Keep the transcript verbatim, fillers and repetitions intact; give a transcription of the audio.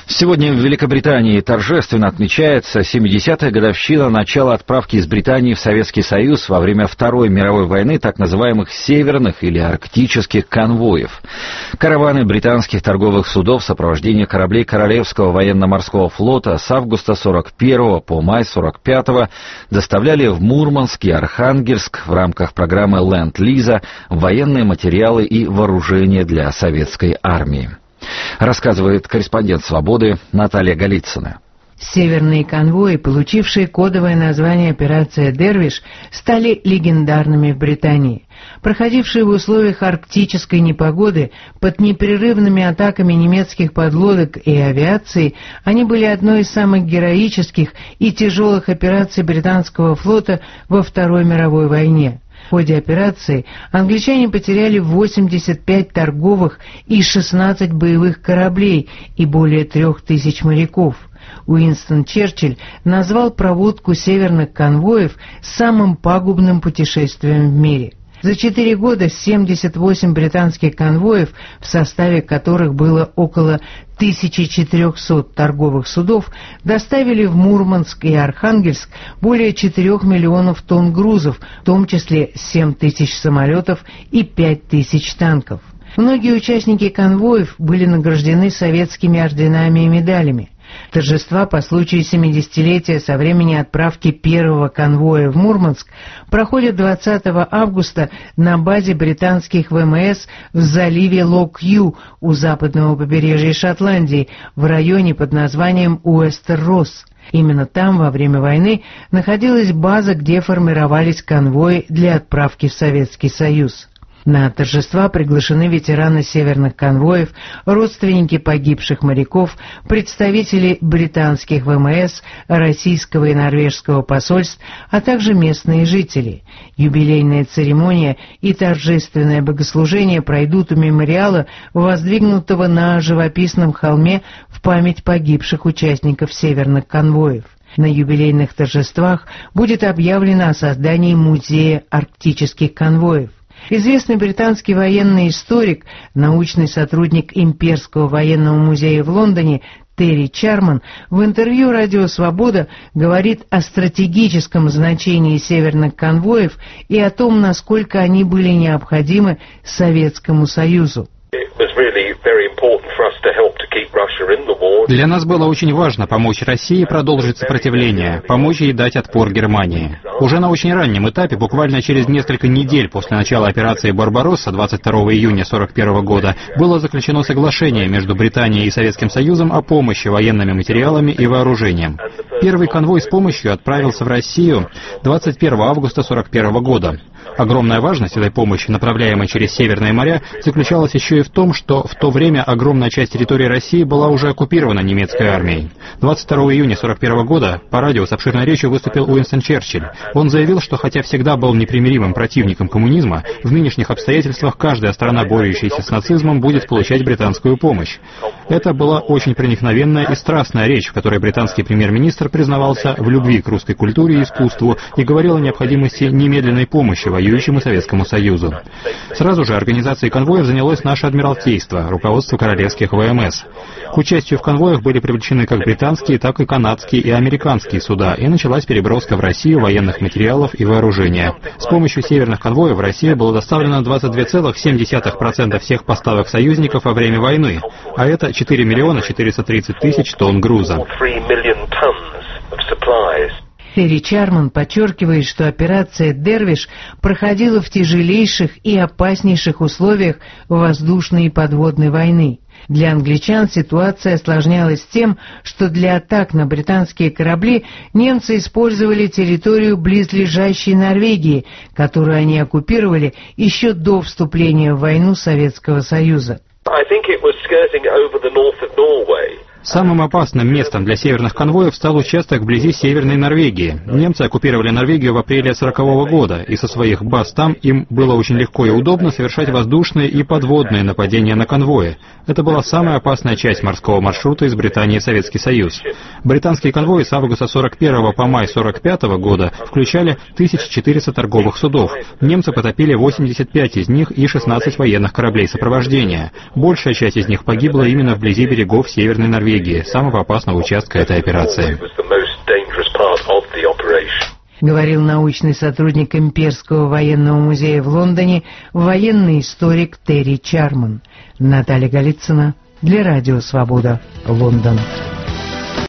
Сегодня в Великобритании торжественно отмечается семидесятая годовщина начала отправки из Британии в Советский Союз во время Второй мировой войны так называемых северных или арктических конвоев. Караваны британских торговых судов в сопровождении кораблей Королевского военно-морского флота с августа сорок первого по май сорок пятого доставляли в Мурманск и Архангельск в рамках программы Ленд-Лиза военные материалы и вооружение для советской армии. Рассказывает корреспондент «Свободы» Наталья Голицына. Северные конвои, получившие кодовое название «Операция Дервиш», стали легендарными в Британии. Проходившие в условиях арктической непогоды под непрерывными атаками немецких подлодок и авиации, они были одной из самых героических и тяжелых операций британского флота во Второй мировой войне. В ходе операции англичане потеряли восемьдесят пять торговых и шестнадцать боевых кораблей и более трех тысяч моряков. Уинстон Черчилль назвал проводку северных конвоев самым пагубным путешествием в мире. За четыре года семьдесят восемь британских конвоев, в составе которых было около тысячи четырехсот торговых судов, доставили в Мурманск и Архангельск более четырех миллионов тонн грузов, в том числе семь тысяч самолетов и пять тысяч танков. Многие участники конвоев были награждены советскими орденами и медалями. Торжества по случаю семидесятилетия со времени отправки первого конвоя в Мурманск проходят двадцатого августа на базе британских ВМС в заливе Лок-Ю у западного побережья Шотландии в районе под названием Уэстер-Росс. Именно там во время войны находилась база, где формировались конвои для отправки в Советский Союз. На торжества приглашены ветераны северных конвоев, родственники погибших моряков, представители британских ВМС, российского и норвежского посольств, а также местные жители. Юбилейная церемония и торжественное богослужение пройдут у мемориала, воздвигнутого на живописном холме в память погибших участников северных конвоев. На юбилейных торжествах будет объявлено о создании музея арктических конвоев. Известный британский военный историк, научный сотрудник Имперского военного музея в Лондоне Терри Чарман в интервью «Радио Свобода» говорит о стратегическом значении северных конвоев и о том, насколько они были необходимы Советскому Союзу. Для нас было очень важно помочь России продолжить сопротивление, помочь ей дать отпор Германии. Уже на очень раннем этапе, буквально через несколько недель после начала операции «Барбаросса» двадцать второго июня сорок первого года, было заключено соглашение между Британией и Советским Союзом о помощи военными материалами и вооружением. Первый конвой с помощью отправился в Россию двадцать первого августа сорок первого года. Огромная важность этой помощи, направляемой через Северные моря, заключалась еще и в том, что в то время огромная часть территории России была уже оккупирована немецкой армией. двадцать второго июня сорок первого года по радио с обширной речью выступил Уинстон Черчилль. Он заявил, что хотя всегда был непримиримым противником коммунизма, в нынешних обстоятельствах каждая страна, борющаяся с нацизмом, будет получать британскую помощь. Это была очень проникновенная и страстная речь, в которой британский премьер-министр признавался в любви к русской культуре и искусству и говорил о необходимости немедленной помощи воюющему Советскому Союзу. Сразу же организацией конвоев занялось наше Адмиралтейство, руководство королевских ВМС. К участию в конвоях были привлечены как британские, так и канадские и американские суда, и началась переброска в Россию военных материалов и вооружения. С помощью северных конвоев в Россию было доставлено двадцать две целых семь десятых процента всех поставок союзников во время войны, а это четыре миллиона четыреста тридцать тысяч тонн груза. Терри Чарман подчеркивает, что операция «Дервиш» проходила в тяжелейших и опаснейших условиях воздушной и подводной войны. Для англичан ситуация осложнялась тем, что для атак на британские корабли немцы использовали территорию близлежащей Норвегии, которую они оккупировали еще до вступления в войну Советского Союза. Самым опасным местом для северных конвоев стал участок вблизи Северной Норвегии. Немцы оккупировали Норвегию в апреле сорокового года, и со своих баз там им было очень легко и удобно совершать воздушные и подводные нападения на конвои. Это была самая опасная часть морского маршрута из Британии в Советский Союз. Британские конвои с августа сорок первого по май сорок пятого года включали тысячу четыреста торговых судов. Немцы потопили восемьдесят пять из них и шестнадцать военных кораблей сопровождения. Большая часть из них погибла именно вблизи берегов Северной Норвегии. побеги, самого опасного участка этой операции. Говорил научный сотрудник Имперского военного музея в Лондоне, военный историк Терри Чарман. Наталья Голицына для Радио Свобода, Лондон.